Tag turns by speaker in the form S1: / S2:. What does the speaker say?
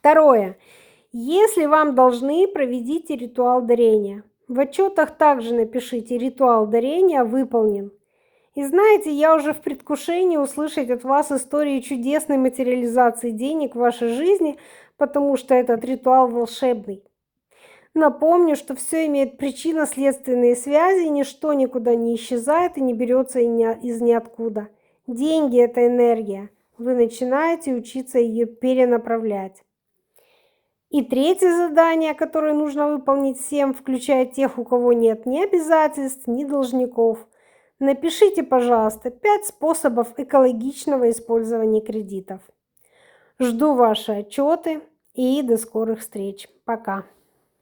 S1: Второе. Если вам должны, проведите ритуал дарения. В отчетах также напишите «Ритуал дарения выполнен». И знаете, я уже в предвкушении услышать от вас истории чудесной материализации денег в вашей жизни, потому что этот ритуал волшебный. Напомню, что все имеет причинно-следственные связи, ничто никуда не исчезает и не берется из ниоткуда. Деньги– это энергия. Вы начинаете учиться ее перенаправлять. И третье задание, которое нужно выполнить всем, включая тех, у кого нет ни обязательств, ни должников. Напишите, пожалуйста, 5 способов экологичного использования кредитов. Жду ваши отчеты и до скорых встреч. Пока.